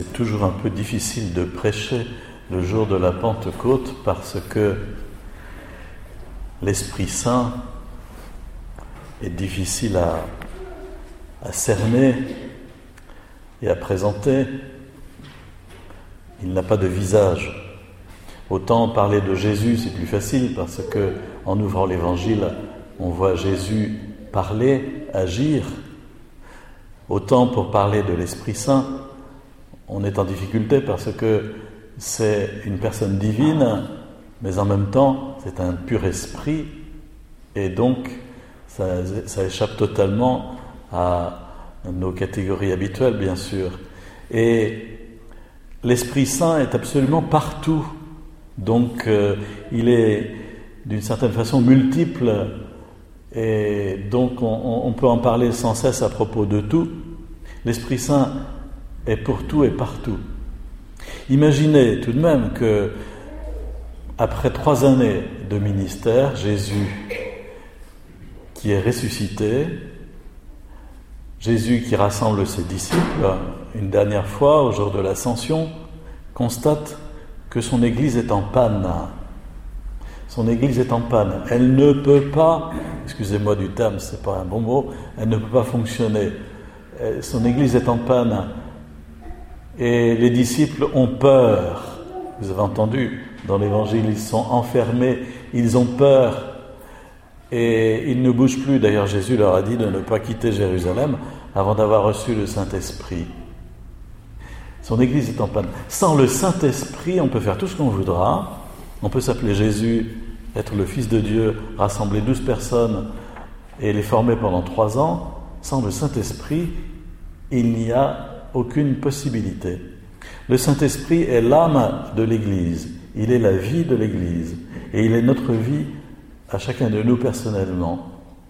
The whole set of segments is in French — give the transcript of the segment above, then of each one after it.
C'est toujours un peu difficile de prêcher le jour de la Pentecôte parce que l'Esprit Saint est difficile à cerner et à présenter. Il n'a pas de visage. Autant parler de Jésus, c'est plus facile parce que en ouvrant l'Évangile, on voit Jésus parler, agir. Autant pour parler de l'Esprit Saint, on est en difficulté parce que c'est une personne divine, mais en même temps, c'est un pur esprit, et donc ça échappe totalement à nos catégories habituelles, bien sûr. Et l'Esprit Saint est absolument partout, donc il est d'une certaine façon multiple, et donc on peut en parler sans cesse à propos de tout. L'Esprit Saint est pour tout et partout. Imaginez tout de même que, après 3 années de ministère, Jésus, qui est ressuscité, Jésus qui rassemble ses disciples, une dernière fois, au jour de l'Ascension, constate que son Église est en panne. Son Église est en panne. Elle ne peut pas, excusez-moi du terme, c'est pas un bon mot, elle ne peut pas fonctionner. Son Église est en panne. Et les disciples ont peur. Vous avez entendu, dans l'Évangile, ils sont enfermés, ils ont peur. Et ils ne bougent plus. D'ailleurs, Jésus leur a dit de ne pas quitter Jérusalem avant d'avoir reçu le Saint-Esprit. Son Église est en panne. Sans le Saint-Esprit, on peut faire tout ce qu'on voudra. On peut s'appeler Jésus, être le Fils de Dieu, rassembler 12 personnes et les former pendant 3 ans. Sans le Saint-Esprit, il n'y a aucune possibilité. Le Saint-Esprit est l'âme de l'Église, il est la vie de l'Église, et il est notre vie à chacun de nous personnellement.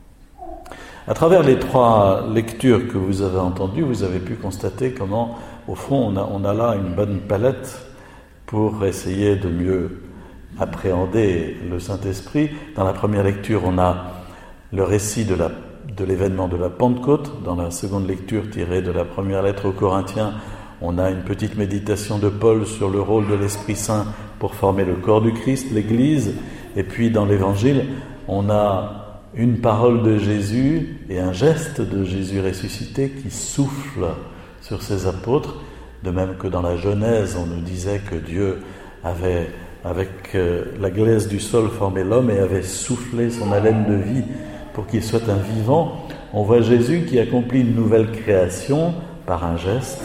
À travers les 3 lectures que vous avez entendues, vous avez pu constater comment, au fond, on a là une bonne palette pour essayer de mieux appréhender le Saint-Esprit. Dans la première lecture, on a le récit de l'événement de la Pentecôte. Dans la seconde lecture tirée de la première lettre aux Corinthiens, on a une petite méditation de Paul sur le rôle de l'Esprit Saint pour former le corps du Christ, l'Église. Et puis dans l'Évangile, on a une parole de Jésus et un geste de Jésus ressuscité qui souffle sur ses apôtres, de même que dans la Genèse, on nous disait que Dieu avait, avec la glaise du sol, formé l'homme et avait soufflé son haleine de vie pour qu'il soit un vivant. On voit Jésus qui accomplit une nouvelle création par un geste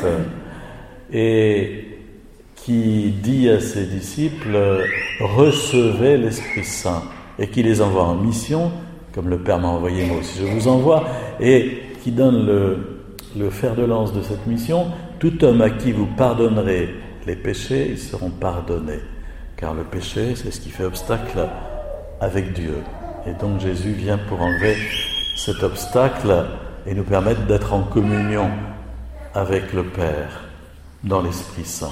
et qui dit à ses disciples « Recevez l'Esprit Saint » et qui les envoie en mission, comme le Père m'a envoyé, moi aussi je vous envoie, et qui donne le fer de lance de cette mission. « Tout homme à qui vous pardonnerez les péchés, ils seront pardonnés. » Car le péché, c'est ce qui fait obstacle avec Dieu. Et donc Jésus vient pour enlever cet obstacle et nous permettre d'être en communion avec le Père dans l'Esprit Saint.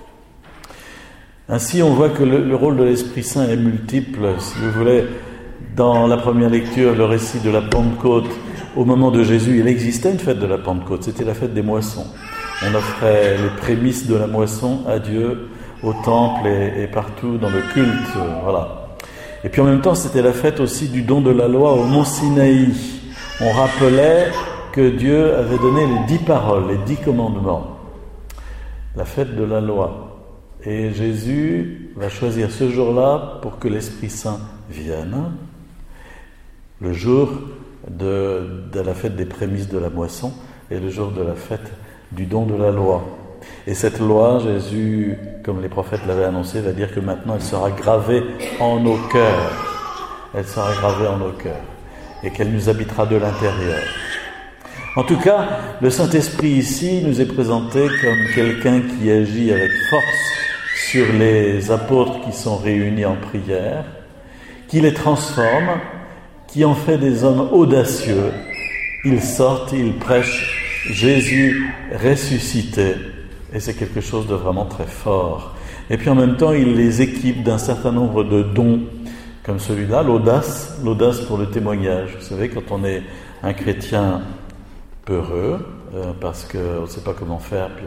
Ainsi, on voit que le rôle de l'Esprit Saint est multiple. Si vous voulez, dans la première lecture, le récit de la Pentecôte, au moment de Jésus, il existait une fête de la Pentecôte, c'était la fête des moissons. On offrait les prémices de la moisson à Dieu, au temple et partout dans le culte, voilà. Et puis en même temps, c'était la fête aussi du don de la loi au mont Sinaï. On rappelait que Dieu avait donné les 10 paroles, les 10 commandements. La fête de la loi. Et Jésus va choisir ce jour-là pour que l'Esprit Saint vienne, le jour de la fête des prémices de la moisson et le jour de la fête du don de la loi. Et cette loi, Jésus, comme les prophètes l'avaient annoncé, va dire que maintenant elle sera gravée en nos cœurs. Elle sera gravée en nos cœurs et qu'elle nous habitera de l'intérieur. En tout cas, le Saint-Esprit ici nous est présenté comme quelqu'un qui agit avec force sur les apôtres qui sont réunis en prière, qui les transforme, qui en fait des hommes audacieux. Ils sortent, ils prêchent Jésus ressuscité. Et c'est quelque chose de vraiment très fort. Et puis en même temps, il les équipe d'un certain nombre de dons, comme celui-là, l'audace pour le témoignage. Vous savez, quand on est un chrétien peureux, parce qu'on ne sait pas comment faire, puis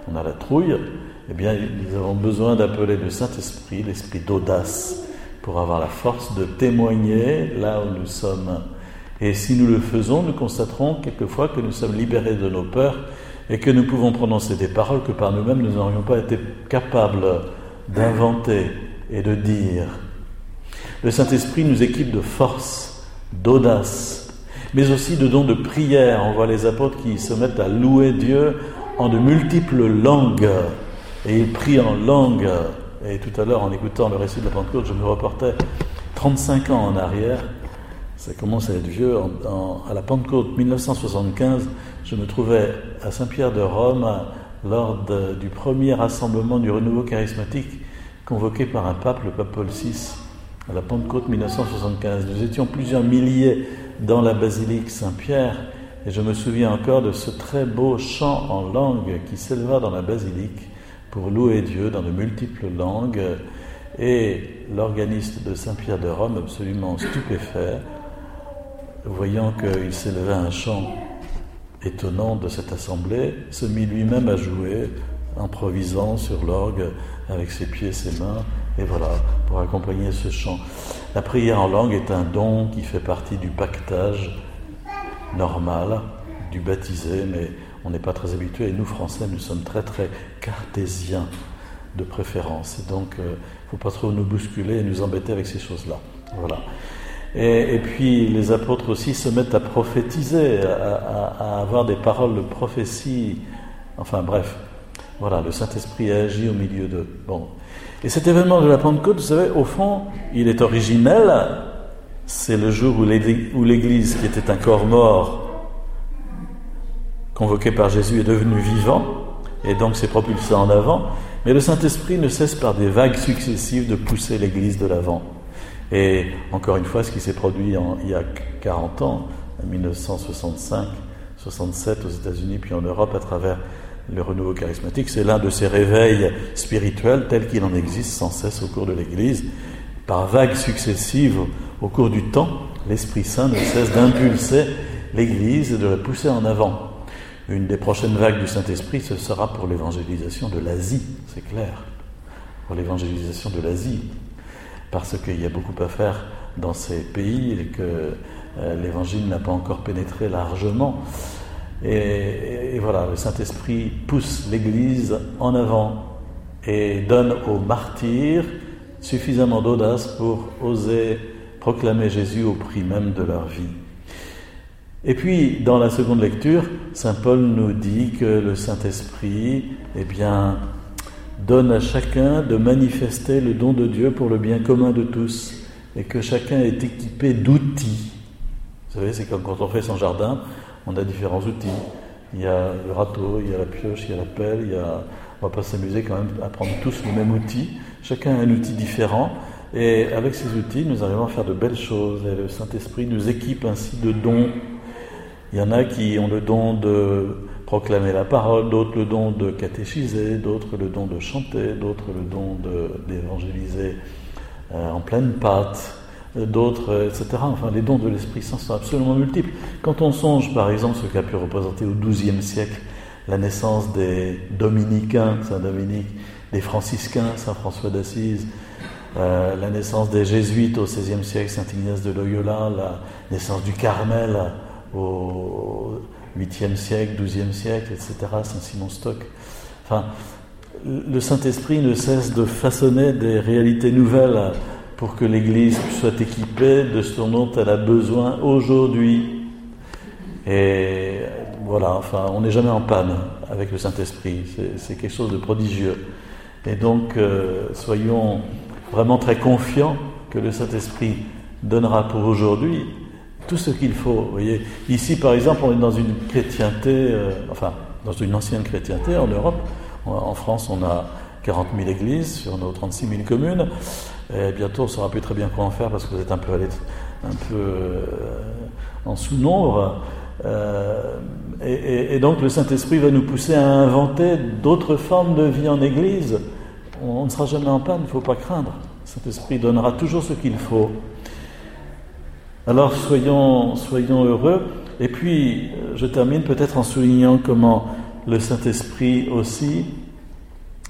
on a la trouille, eh bien nous avons besoin d'appeler le Saint-Esprit, l'esprit d'audace, pour avoir la force de témoigner là où nous sommes. Et si nous le faisons, nous constaterons quelquefois que nous sommes libérés de nos peurs et que nous pouvons prononcer des paroles que par nous-mêmes nous n'aurions pas été capables d'inventer et de dire. Le Saint-Esprit nous équipe de force, d'audace, mais aussi de dons de prière. On voit les apôtres qui se mettent à louer Dieu en de multiples langues, et ils prient en langue. Et tout à l'heure, en écoutant le récit de la Pentecôte, je me reportais 35 ans en arrière. Ça commence à être vieux. À la Pentecôte 1975, je me trouvais à Saint-Pierre de Rome lors du premier rassemblement du renouveau charismatique convoqué par un pape, le pape Paul VI, à la Pentecôte 1975. Nous étions plusieurs milliers dans la basilique Saint-Pierre et je me souviens encore de ce très beau chant en langue qui s'éleva dans la basilique pour louer Dieu dans de multiples langues, et l'organiste de Saint-Pierre de Rome, absolument stupéfait, voyant qu'il s'élevait un chant étonnant de cette assemblée, se mit lui-même à jouer, improvisant sur l'orgue avec ses pieds et ses mains, et voilà, pour accompagner ce chant. La prière en langue est un don qui fait partie du pactage normal du baptisé, mais on n'est pas très habitué, et nous Français, nous sommes très très cartésiens de préférence, et donc il ne faut pas trop nous bousculer et nous embêter avec ces choses-là. Voilà. Et puis les apôtres aussi se mettent à prophétiser, à avoir des paroles de prophétie, enfin bref, voilà, le Saint-Esprit agit au milieu d'eux. Bon. Et cet événement de la Pentecôte, vous savez, au fond, il est originel, c'est le jour où l'Église, qui était un corps mort, convoqué par Jésus, est devenu vivant, et donc s'est propulsé en avant, mais le Saint-Esprit ne cesse par des vagues successives de pousser l'Église de l'avant. Et encore une fois, ce qui s'est produit il y a 40 ans, en 1965-67 aux États-Unis, puis en Europe, à travers le renouveau charismatique, c'est l'un de ces réveils spirituels tels qu'il en existe sans cesse au cours de l'Église. Par vagues successives, au cours du temps, l'Esprit Saint ne cesse d'impulser l'Église et de la pousser en avant. Une des prochaines vagues du Saint-Esprit, ce sera pour l'évangélisation de l'Asie, c'est clair. Pour l'évangélisation de l'Asie. Parce qu'il y a beaucoup à faire dans ces pays et que l'Évangile n'a pas encore pénétré largement. Et voilà, le Saint-Esprit pousse l'Église en avant et donne aux martyrs suffisamment d'audace pour oser proclamer Jésus au prix même de leur vie. Et puis, dans la seconde lecture, saint Paul nous dit que le Saint-Esprit, donne à chacun de manifester le don de Dieu pour le bien commun de tous, et que chacun est équipé d'outils. Vous savez, c'est comme quand on fait son jardin, on a différents outils. Il y a le râteau, il y a la pioche, il y a la pelle, on ne va pas s'amuser quand même à prendre tous le même outil. Chacun a un outil différent, et avec ces outils, nous arrivons à faire de belles choses, et le Saint-Esprit nous équipe ainsi de dons. Il y en a qui ont le don de proclamer la parole, d'autres le don de catéchiser, d'autres le don de chanter, d'autres le don d'évangéliser en pleine pâte, d'autres, etc. Enfin, les dons de l'Esprit Saint sont absolument multiples. Quand on songe, par exemple, ce qu'a pu représenter au XIIe siècle la naissance des dominicains, Saint Dominique, des franciscains, Saint François d'Assise, la naissance des jésuites au XVIe siècle, Saint Ignace de Loyola, la naissance du Carmel au 8e siècle, 12e siècle, etc., Saint-Simon Stock. Enfin, le Saint-Esprit ne cesse de façonner des réalités nouvelles pour que l'Église soit équipée de ce dont elle a besoin aujourd'hui. Et voilà, enfin, on n'est jamais en panne avec le Saint-Esprit, c'est quelque chose de prodigieux. Et donc, soyons vraiment très confiants que le Saint-Esprit donnera pour aujourd'hui tout ce qu'il faut. Vous voyez, ici par exemple, on est dans une chrétienté, dans une ancienne chrétienté en Europe. En France, on a 40 000 églises sur nos 36 000 communes. Et bientôt, on ne saura plus très bien quoi en faire parce que vous êtes un peu en sous-nombre. Et donc, le Saint-Esprit va nous pousser à inventer d'autres formes de vie en église. On ne sera jamais en panne, il ne faut pas craindre. Le Saint-Esprit donnera toujours ce qu'il faut. Alors soyons heureux. Et puis, je termine peut-être en soulignant comment le Saint-Esprit aussi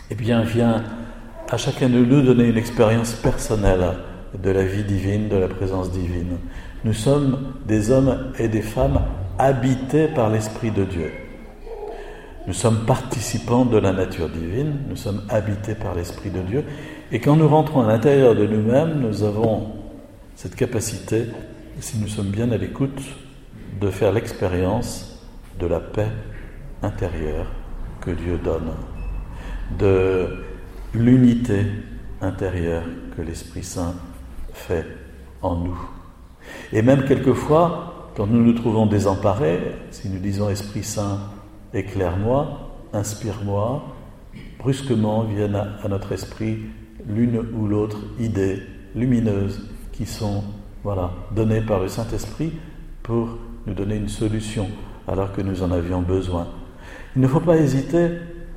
eh bien, vient à chacun de nous donner une expérience personnelle de la vie divine, de la présence divine. Nous sommes des hommes et des femmes habités par l'Esprit de Dieu. Nous sommes participants de la nature divine, nous sommes habités par l'Esprit de Dieu, et quand nous rentrons à l'intérieur de nous-mêmes, nous avons cette capacité, si nous sommes bien à l'écoute, de faire l'expérience de la paix intérieure que Dieu donne, de l'unité intérieure que l'Esprit Saint fait en nous. Et même quelquefois, quand nous nous trouvons désemparés, si nous disons « Esprit Saint, éclaire-moi, inspire-moi », brusquement viennent à notre esprit l'une ou l'autre idée lumineuse qui sont données par le Saint-Esprit pour nous donner une solution alors que nous en avions besoin. Il ne faut pas hésiter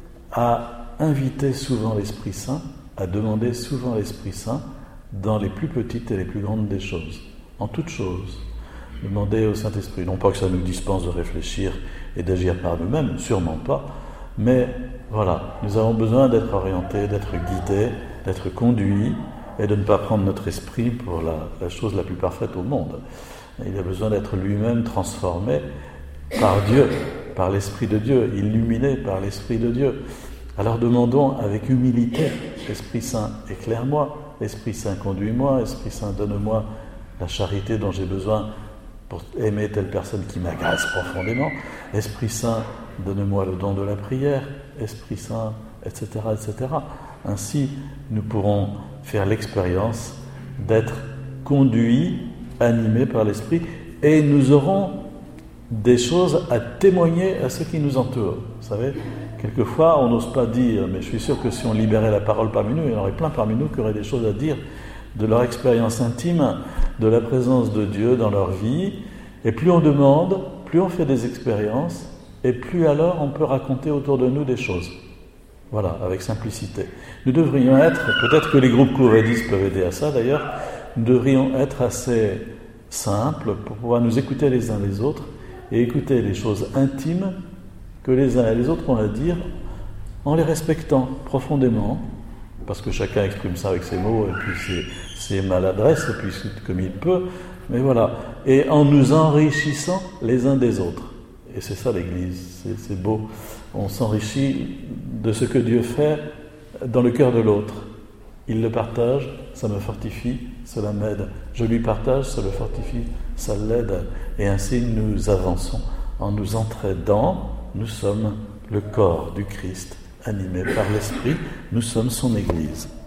à inviter souvent l'Esprit Saint, à demander souvent l'Esprit Saint dans les plus petites et les plus grandes des choses, en toutes choses. Demander au Saint-Esprit, non pas que ça nous dispense de réfléchir et d'agir par nous-mêmes, sûrement pas, mais nous avons besoin d'être orientés, d'être guidés, d'être conduits et de ne pas prendre notre esprit pour la chose la plus parfaite au monde. Il a besoin d'être lui-même transformé par Dieu, par l'Esprit de Dieu, illuminé par l'Esprit de Dieu. Alors demandons avec humilité, Esprit Saint, éclaire-moi, Esprit Saint, conduis-moi, Esprit Saint, donne-moi la charité dont j'ai besoin pour aimer telle personne qui m'agace profondément, Esprit Saint, donne-moi le don de la prière, Esprit Saint, etc., etc. Ainsi, nous pourrons faire l'expérience d'être conduits, animés par l'Esprit, et nous aurons des choses à témoigner à ceux qui nous entourent. Vous savez, quelquefois, on n'ose pas dire, mais je suis sûr que si on libérait la parole parmi nous, il y en aurait plein parmi nous qui auraient des choses à dire de leur expérience intime, de la présence de Dieu dans leur vie. Et plus on demande, plus on fait des expériences, et plus alors on peut raconter autour de nous des choses. Voilà, avec simplicité. Nous devrions être, peut-être que les groupes Courédis peuvent aider à ça d'ailleurs, nous devrions être assez simples pour pouvoir nous écouter les uns les autres et écouter les choses intimes que les uns et les autres ont à dire en les respectant profondément, parce que chacun exprime ça avec ses mots et puis ses maladresses, et puis comme il peut, mais voilà, et en nous enrichissant les uns des autres. Et c'est ça l'Église, c'est beau. On s'enrichit de ce que Dieu fait dans le cœur de l'autre. Il le partage, ça me fortifie, cela m'aide. Je lui partage, ça le fortifie, ça l'aide. Et ainsi nous avançons en nous entraidant. Nous sommes le corps du Christ, animé par l'Esprit. Nous sommes son Église.